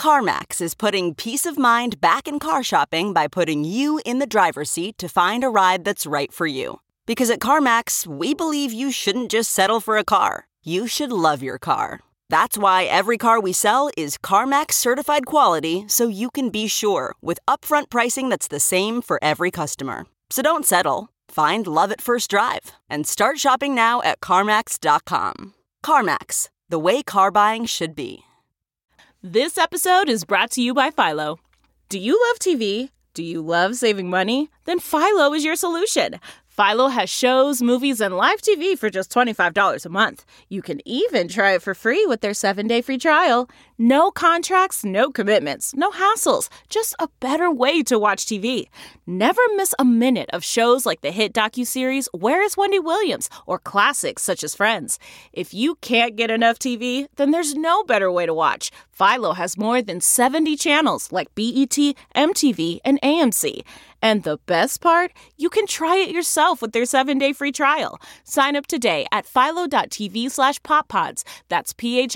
CarMax is putting peace of mind back in car shopping by putting you in the driver's seat to find a ride that's right for you. Because at CarMax, we believe you shouldn't just settle for a car. You should love your car. That's why every car we sell is CarMax certified quality, so you can be sure with upfront pricing that's the same for every customer. So don't settle. Find love at first drive and start shopping now at CarMax.com. CarMax, the way car buying should be. This episode is brought to you by Philo. Do you love TV? Do you love saving money? Then Philo is your solution. Philo has shows, movies, and live TV for just $25 a month. You can even try it for free with their 7-day free trial. No contracts, no commitments, no hassles, just a better way to watch TV. Never miss a minute of shows like the hit docuseries Where is Wendy Williams? Or classics such as Friends. If you can't get enough TV, then there's no better way to watch. Philo has more than 70 channels like BET, MTV, and AMC. And the best part? You can try it yourself with their 7-day free trial. Sign up today at philo.tv/poppods. That's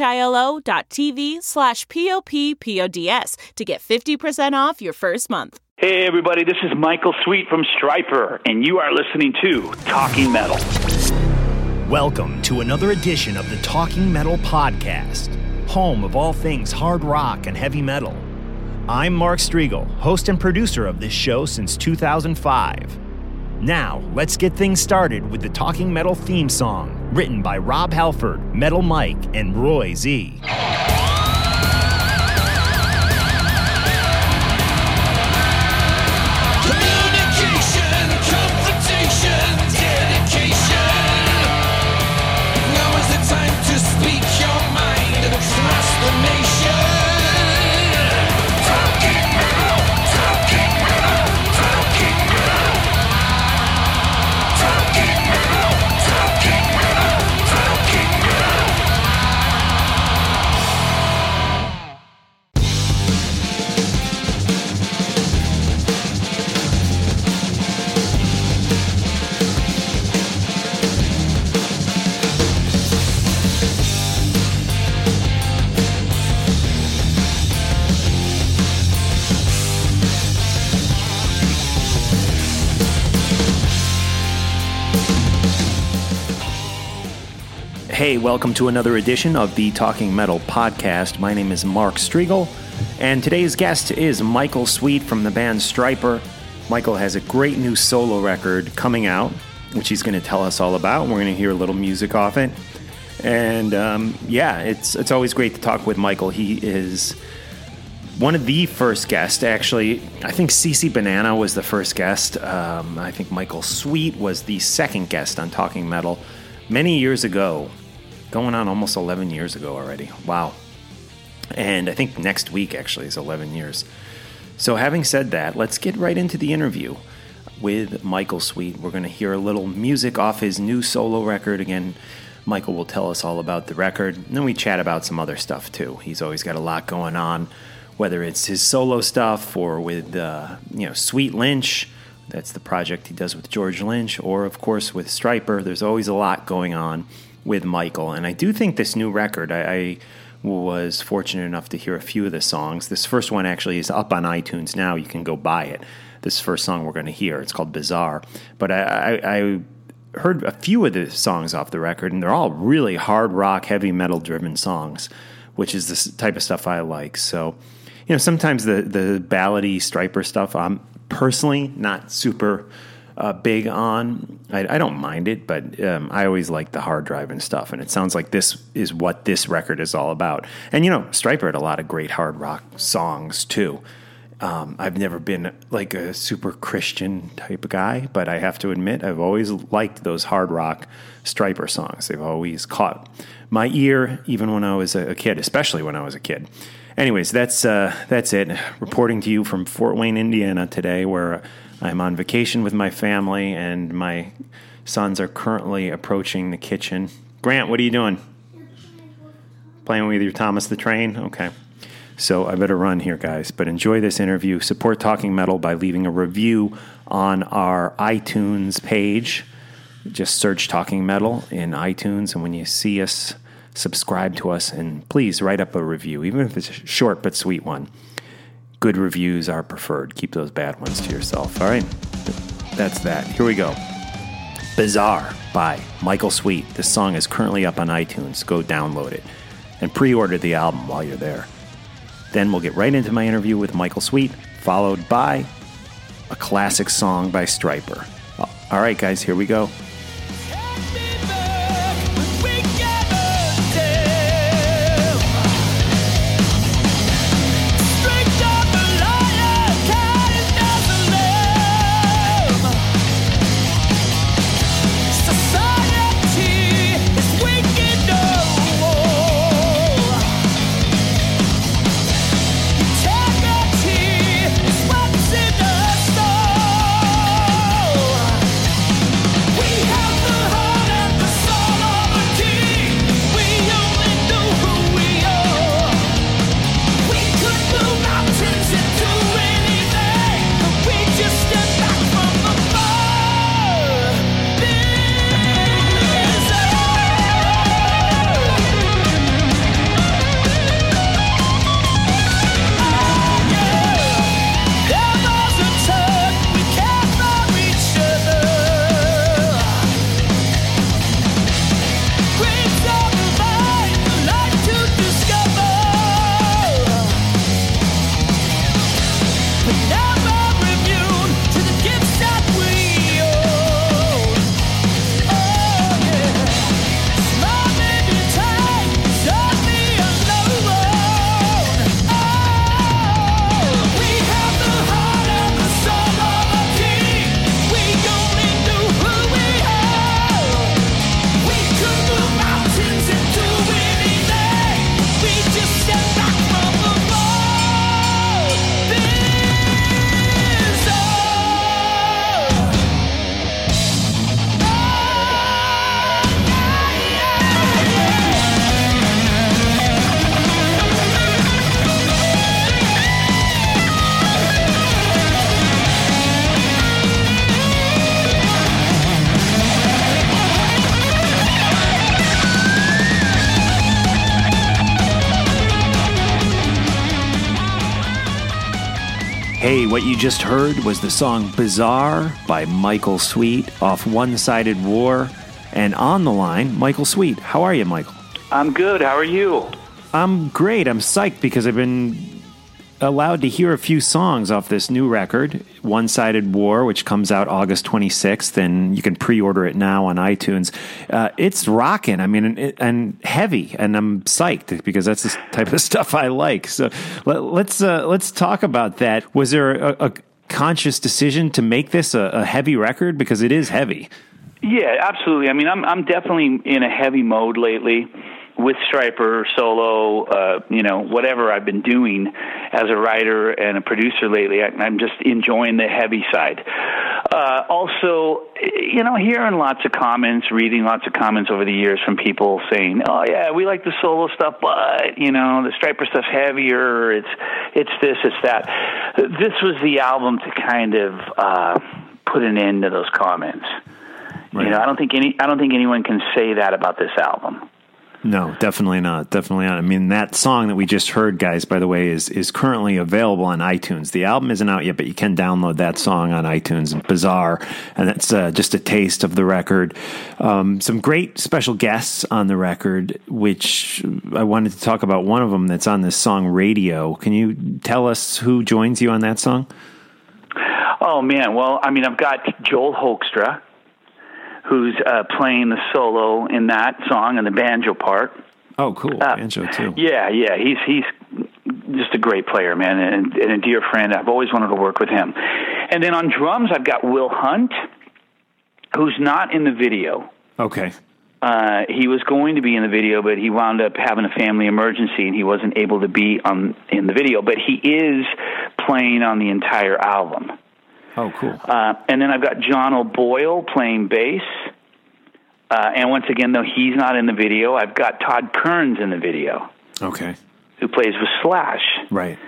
philo.tv/POPPODS to get 50% off your first month. Hey, everybody, this is Michael Sweet from Stryper, and you are listening to Talking Metal. Welcome to another edition of the Talking Metal Podcast, home of all things hard rock and heavy metal. I'm Mark Striegel, host and producer of this show since 2005. Now, let's get things started with the Talking Metal theme song, written by Rob Halford, Metal Mike, and Roy Z. Communication, confrontation, dedication. Now is the time to speak your mind and across the nation. Hey, welcome to another edition of the Talking Metal Podcast. My name is Mark Striegel, and today's guest is Michael Sweet from the band Stryper. Michael has a great new solo record coming out, which he's going to tell us all about. We're going to hear a little music off it. And it's always great to talk with Michael. He is one of the first guests, actually. I think CC Banana was the first guest. I think Michael Sweet was the second guest on Talking Metal many years ago. Going on almost 11 years ago already. Wow. And I think next week actually is 11 years. So having said that, let's get right into the interview with Michael Sweet. We're going to hear a little music off his new solo record. Again, Michael will tell us all about the record. And then we chat about some other stuff too. He's always got a lot going on, whether it's his solo stuff or with Sweet Lynch. That's the project he does with George Lynch, or of course with Stryper. There's always a lot going on with Michael, and I do think this new record, I was fortunate enough to hear a few of the songs. This first one actually is up on iTunes now. You can go buy it. This first song we're going to hear, it's called Bizarre. But I heard a few of the songs off the record, and they're all really hard rock, heavy metal-driven songs, which is the type of stuff I like. So, sometimes the ballady Stryper stuff, I'm personally not super big on. I don't mind it, but I always like the hard driving stuff, and it sounds like this is what this record is all about. And Stryper had a lot of great hard rock songs too. I've never been like a super Christian type of guy, but I have to admit I've always liked those hard rock Stryper songs. They've always caught my ear, even when I was a kid, especially when I was a kid. Anyways, that's it. Reporting to you from Fort Wayne, Indiana today, where I'm on vacation with my family, and my sons are currently approaching the kitchen. Grant, what are you doing? Playing with your Thomas the Train? Okay. So I better run here, guys. But enjoy this interview. Support Talking Metal by leaving a review on our iTunes page. Just search Talking Metal in iTunes, and when you see us subscribe to us, and please write up a review, even if it's a short but sweet one. Good reviews are preferred. Keep those bad ones to yourself. All right, that's that. Here we go. Bizarre by Michael Sweet. This song is currently up on iTunes. Go download it and pre-order the album while you're there. Then we'll get right into my interview with Michael Sweet, followed by a classic song by Stryper. All right, guys, here we go. Hey, what you just heard was the song Bizarre by Michael Sweet off One-Sided War. And on the line, Michael Sweet. How are you, Michael? I'm good. How are you? I'm great. I'm psyched because I've been allowed to hear a few songs off this new record, One-Sided War, which comes out August 26th, and you can pre-order it now on iTunes. It's rocking. I mean, and heavy, and I'm psyched because that's the type of stuff I like. So let's talk about that. Was there a conscious decision to make this a heavy record? Because it is heavy. Yeah, absolutely. I mean, I'm definitely in a heavy mode lately. With Stryper, solo, whatever I've been doing as a writer and a producer lately, I'm just enjoying the heavy side. Also, hearing lots of comments, reading lots of comments over the years from people saying, "Oh yeah, we like the solo stuff, but the Stryper stuff's heavier. It's this, it's that." This was the album to kind of put an end to those comments. Right. I don't think anyone can say that about this album. No, definitely not. Definitely not. I mean, that song that we just heard, guys, by the way, is currently available on iTunes. The album isn't out yet, but you can download that song on iTunes, Bizarre, and that's just a taste of the record. Some great special guests on the record, which I wanted to talk about one of them that's on this song, Radio. Can you tell us who joins you on that song? Oh, man. Well, I mean, I've got Joel Hoekstra, who's playing the solo in that song and the banjo part. Oh, cool. Banjo, too. Yeah. He's just a great player, man, and a dear friend. I've always wanted to work with him. And then on drums, I've got Will Hunt, who's not in the video. Okay. He was going to be in the video, but he wound up having a family emergency, and he wasn't able to be in the video. But he is playing on the entire album. Oh, cool. And then I've got John O'Boyle playing bass. And once again, though he's not in the video, I've got Todd Kearns in the video. Okay. Who plays with Slash. Right.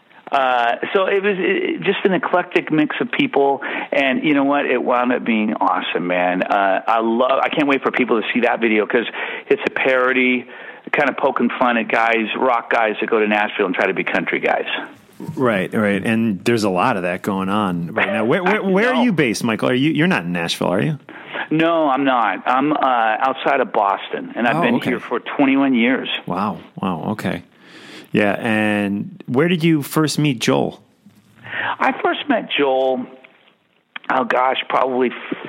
So it was just an eclectic mix of people, and you know what? It wound up being awesome, man. I can't wait for people to see that video because it's a parody kind of poking fun at guys, rock guys that go to Nashville and try to be country guys. Right. And there's a lot of that going on right now. Where are you based, Michael? You're not in Nashville, are you? No, I'm not. I'm outside of Boston, and I've been here for 21 years. Wow. Okay. Yeah, and where did you first meet Joel? I first met Joel, probably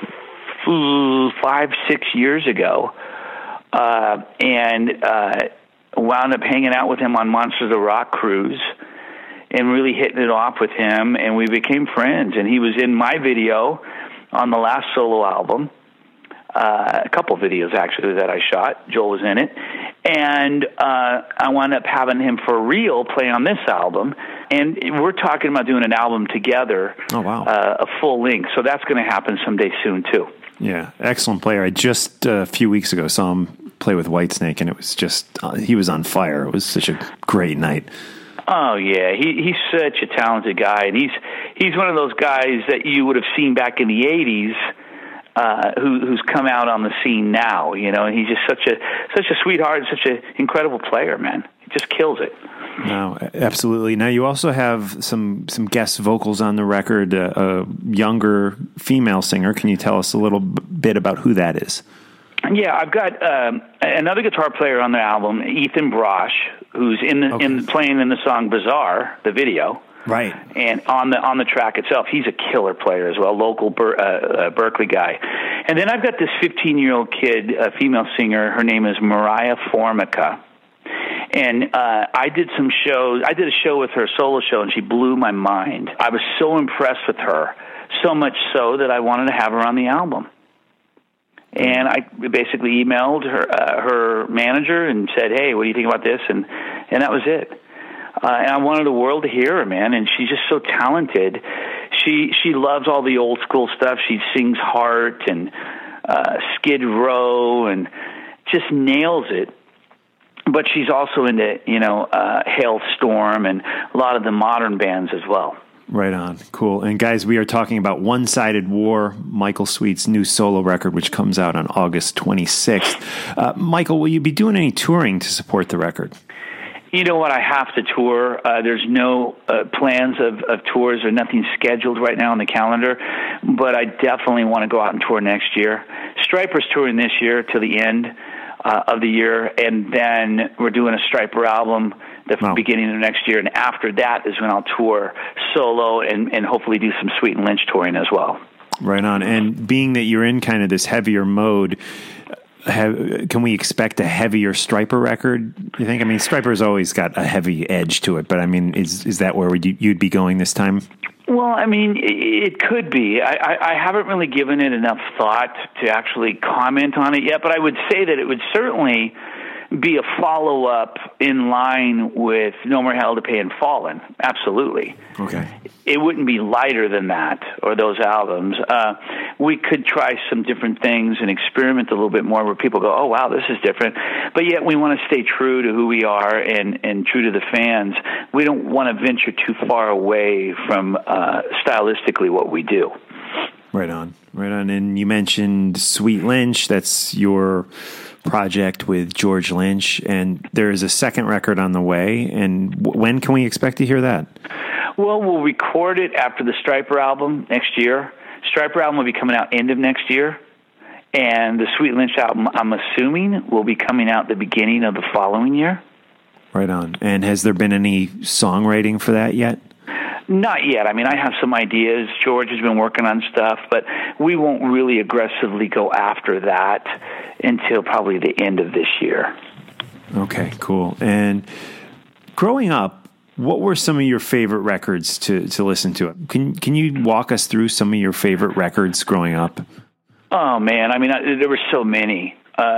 5-6 years ago, and wound up hanging out with him on Monsters of Rock cruise and really hitting it off with him, and we became friends. And he was in my video on the last solo album, a couple videos actually that I shot. Joel was in it. And I wound up having him for real play on this album. And we're talking about doing an album together. Oh, wow. A full length. So that's going to happen someday soon, too. Yeah, excellent player. I just a few weeks ago saw him play with Whitesnake, and it was just, he was on fire. It was such a great night. Oh, yeah. He's such a talented guy. And he's one of those guys that you would have seen back in the 80s. Who's come out on the scene now, and he's just such a sweetheart, such an incredible player, man. He just kills it. No, absolutely. Now you also have some guest vocals on the record, a younger female singer. Can you tell us a little bit about who that is? Yeah, I've got another guitar player on the album, Ethan Brosh, who's playing in the song "Bizarre," the video. Right. And on the track itself, he's a killer player as well, local Berkeley guy. And then I've got this 15-year-old kid, a female singer. Her name is Mariah Formica. And I did a show with her, a solo show, and she blew my mind. I was so impressed with her, so much so that I wanted to have her on the album. And I basically emailed her manager and said, "Hey, what do you think about this?" And that was it. And I wanted the world to hear her, man. And she's just so talented. She loves all the old school stuff. She sings Heart and Skid Row and just nails it. But she's also into, Hailstorm and a lot of the modern bands as well. Right on. Cool. And guys, we are talking about One-Sided War, Michael Sweet's new solo record, which comes out on August 26th. Michael, will you be doing any touring to support the record? You know what? I have to tour. There's no plans of tours or nothing scheduled right now on the calendar, but I definitely want to go out and tour next year. Stryper's touring this year to the end of the year, and then we're doing a Stryper album the beginning of next year, and after that is when I'll tour solo and hopefully do some Sweet and Lynch touring as well. Right on. And being that you're in kind of this heavier mode, can we expect a heavier Stryper record, you think? I mean, Stryper's always got a heavy edge to it, but I mean, is that where you'd be going this time? Well, I mean, it could be. I haven't really given it enough thought to actually comment on it yet, but I would say that it would certainly be a follow-up in line with No More Hell to Pay and Fallen. Absolutely. Okay. It wouldn't be lighter than that or those albums. We could try some different things and experiment a little bit more where people go, oh, wow, this is different. But yet we want to stay true to who we are and true to the fans. We don't want to venture too far away from stylistically what we do. Right on. And you mentioned Sweet Lynch. That's your project with George Lynch, and there is a second record on the way. And when can we expect to hear that? Well, we'll record it after the Stryper album next year. Stryper album will be coming out end of next year, and the Sweet Lynch album, I'm assuming, will be coming out the beginning of the following year. Right on. And has there been any songwriting for that yet? Not yet. I mean, I have some ideas. George has been working on stuff, but we won't really aggressively go after that until probably the end of this year. Okay, cool. And growing up, what were some of your favorite records to listen to? Can you walk us through some of your favorite records growing up? Oh, man. I mean, there were so many.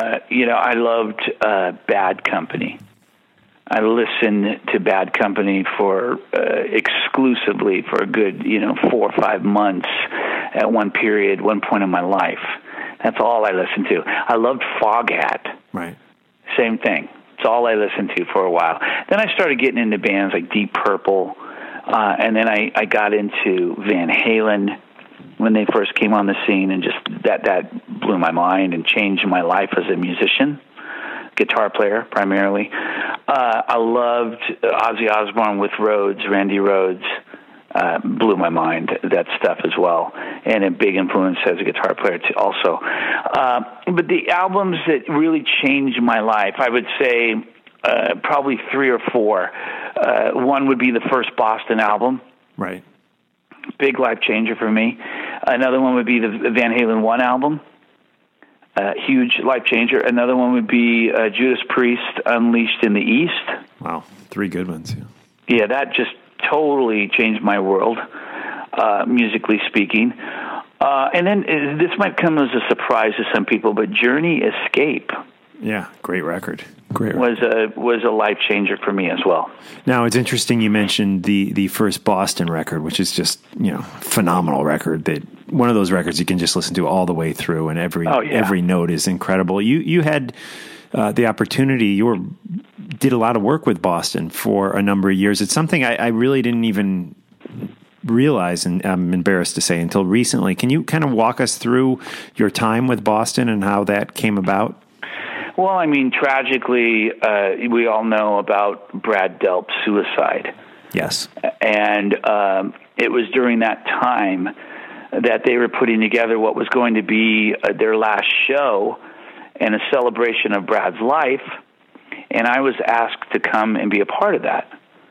I loved Bad Company. I listened to Bad Company for exclusively for a good, 4 or 5 months at one point in my life. That's all I listened to. I loved Foghat. Right. Same thing. It's all I listened to for a while. Then I started getting into bands like Deep Purple, and then I got into Van Halen when they first came on the scene, and just that blew my mind and changed my life as a musician. guitar player primarily. I loved Ozzy Osbourne with Rhodes, Randy Rhodes. Blew my mind, that stuff as well, and a big influence as a guitar player too, also. But the albums that really changed my life, I would say probably 3 or 4. One would be the first Boston album. Right. Big life changer for me. Another one would be the Van Halen 1 album. Huge life changer. Another one would be Judas Priest, Unleashed in the East. Wow, 3 good ones. Yeah, that just totally changed my world, musically speaking. And then this might come as a surprise to some people, but Journey Escape. Yeah, great record. Was a life changer for me as well. Now it's interesting you mentioned the first Boston record, which is just phenomenal record. That one of those records you can just listen to all the way through, and every note is incredible. You had the opportunity. You did a lot of work with Boston for a number of years. It's something I really didn't even realize, and I'm embarrassed to say, until recently. Can you kind of walk us through your time with Boston and how that came about? Well, I mean, tragically, we all know about Brad Delp's suicide. Yes. And it was during that time that they were putting together what was going to be their last show and a celebration of Brad's life, and I was asked to come and be a part of that.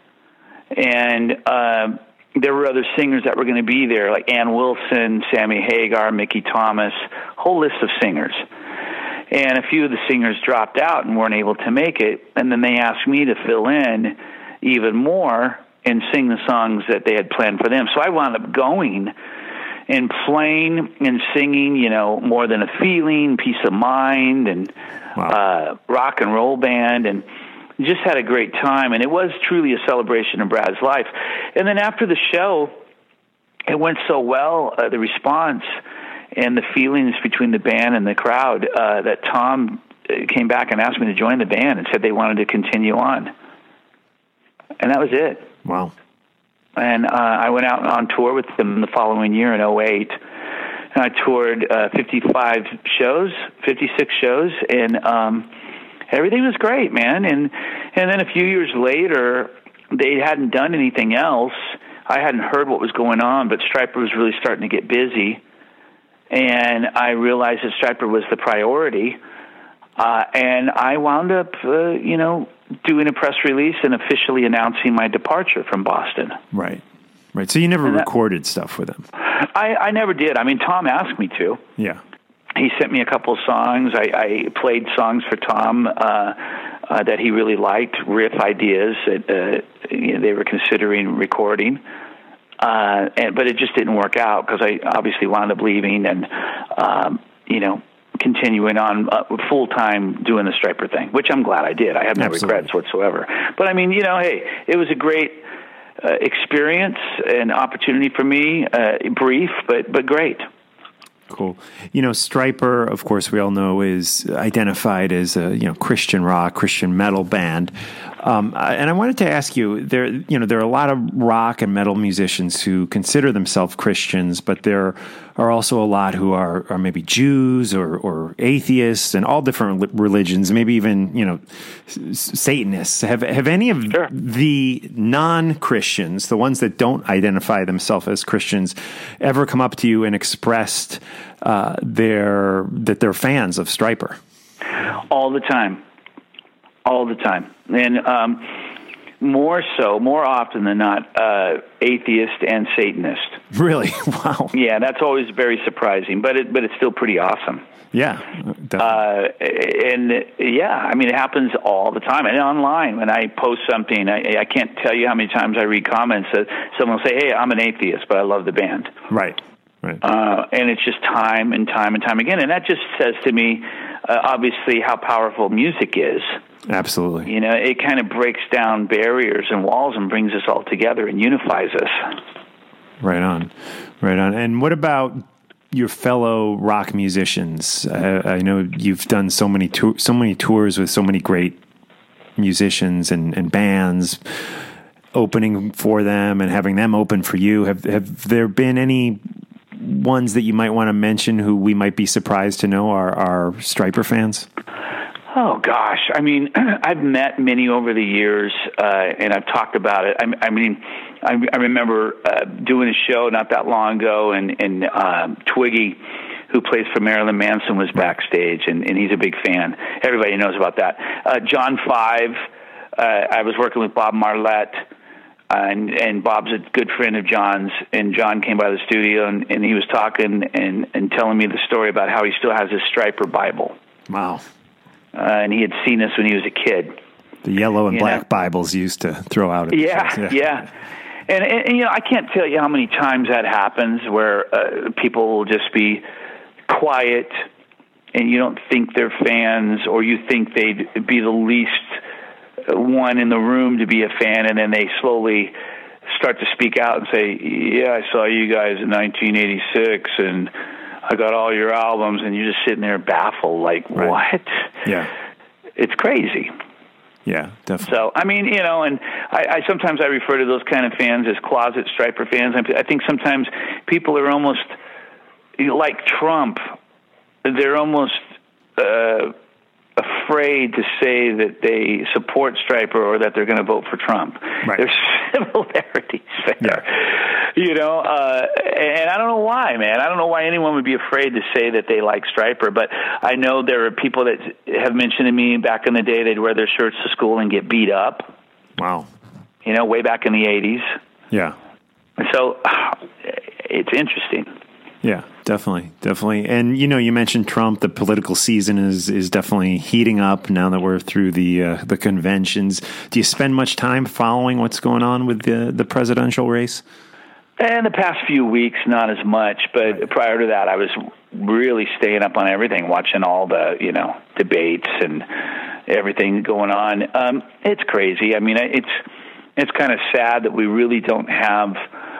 And there were other singers that were going to be there, like Ann Wilson, Sammy Hagar, Mickey Thomas, whole list of singers. And a few of the singers dropped out and weren't able to make it, and then they asked me to fill in even more and sing the songs that they had planned for them. So I wound up going and playing and singing, More Than a Feeling, Peace of Mind, and Rock and Roll Band, and just had a great time. And it was truly a celebration of Brad's life. And then after the show, it went so well, the response and the feelings between the band and the crowd, that Tom came back and asked me to join the band and said they wanted to continue on. And that was it. Wow. And I went out on tour with them the following year in 2008. And I toured 56 shows, and everything was great, man. And then a few years later, they hadn't done anything else. I hadn't heard what was going on, but Stryper was really starting to get busy. And I realized that Stryper was the priority. And I wound up, doing a press release and officially announcing my departure from Boston. Right. So you never recorded stuff with him? I never did. I mean, Tom asked me to. Yeah. He sent me a couple of songs. I played songs for Tom that he really liked, riff ideas that they were considering recording. But it just didn't work out because I obviously wound up leaving and, continuing on full-time doing the Stryper thing, which I'm glad I did. I have no regrets whatsoever. But, I mean, hey, it was a great experience and opportunity for me, brief, but great. Cool. Stryper, of course, we all know, is identified as a Christian rock, Christian metal band. And I wanted to ask you, there are a lot of rock and metal musicians who consider themselves Christians, but there are also a lot who are maybe Jews or atheists and all different religions, maybe even Satanists. Have any of the non-Christians, the ones that don't identify themselves as Christians, ever come up to you and expressed that they're fans of Stryper? All the time. And more often than not, atheist and Satanist. Really? Wow. Yeah, that's always very surprising, but it's still pretty awesome. Yeah, definitely. It happens all the time. And online, when I post something, I can't tell you how many times I read comments that someone will say, "Hey, I'm an atheist, but I love the band." Right. And it's just time and time again. And that just says to me, obviously, how powerful music is. Absolutely. It kind of breaks down barriers and walls and brings us all together and unifies us. Right on. And what about your fellow rock musicians? I know you've done so many tours with so many great musicians and bands, opening for them and having them open for you. Have there been any ones that you might want to mention who we might be surprised to know are Stryper fans? Oh, gosh. I mean, I've met many over the years, and I've talked about it. I remember doing a show not that long ago, and Twiggy, who plays for Marilyn Manson, was backstage, and he's a big fan. Everybody knows about that. John 5, I was working with Bob Marlette, and Bob's a good friend of John's, and John came by the studio, and he was talking and telling me the story about how he still has his Stryper Bible. Wow. And he had seen this when he was a kid. The yellow and black Bibles used to throw out. Yeah. And I can't tell you how many times that happens where people will just be quiet and you don't think they're fans, or you think they'd be the least one in the room to be a fan, and then they slowly start to speak out and say, yeah, I saw you guys in 1986 and I got all your albums, and you're just sitting there baffled, like, what? Yeah. It's crazy. Yeah, definitely. So, I mean, and I sometimes I refer to those kind of fans as closet Stryper fans. I think sometimes people are almost, like Trump, they're almost afraid to say that they support Stryper or that they're going to vote for Trump. Right. There's similarities there, and I don't know why, man. I don't know why anyone would be afraid to say that they like Stryper, but I know there are people that have mentioned to me back in the day they'd wear their shirts to school and get beat up. Wow. Way back in the 80s. Yeah. So it's interesting. Yeah, definitely. And, you mentioned Trump. The political season is definitely heating up now that we're through the conventions. Do you spend much time following what's going on with the presidential race? In the past few weeks, not as much. But prior to that, I was really staying up on everything, watching all the, debates and everything going on. It's crazy. I mean, it's kind of sad that we really don't have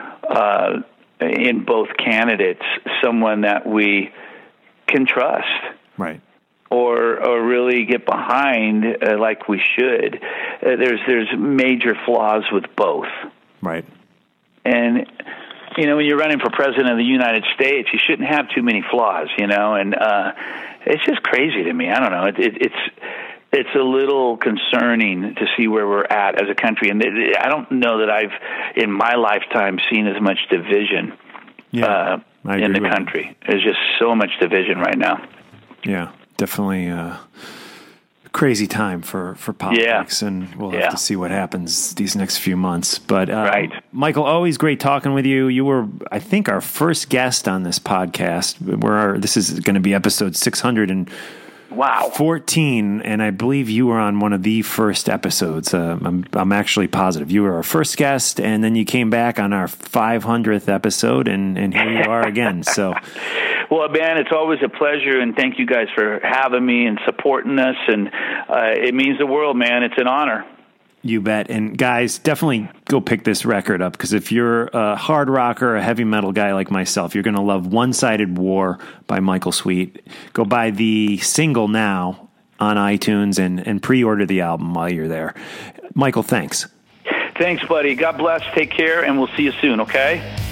in both candidates someone that we can trust, right, or really get behind like we should. There's major flaws with both, right. And when you're running for president of the United States, you shouldn't have too many flaws, and it's just crazy to me. I don't know. It's a little concerning to see where we're at as a country. And I don't know that I've, in my lifetime, seen as much division in the country. There's just so much division right now. Yeah, definitely a crazy time for politics. Yeah. And we'll have to see what happens these next few months. But right. Michael, always great talking with you. You were, I think, our first guest on this podcast. This is going to be episode 614, and I believe you were on one of the first episodes. I'm actually positive you were our first guest, and then you came back on our 500th episode, and here you are again. So, well, man, it's always a pleasure, and thank you guys for having me and supporting us, and it means the world, man. It's an honor. You bet. And guys, definitely go pick this record up, because if you're a hard rocker, a heavy metal guy like myself, you're going to love One-Sided War by Michael Sweet. Go buy the single now on iTunes and pre-order the album while you're there. Michael, thanks. Thanks, buddy. God bless. Take care, and we'll see you soon, okay?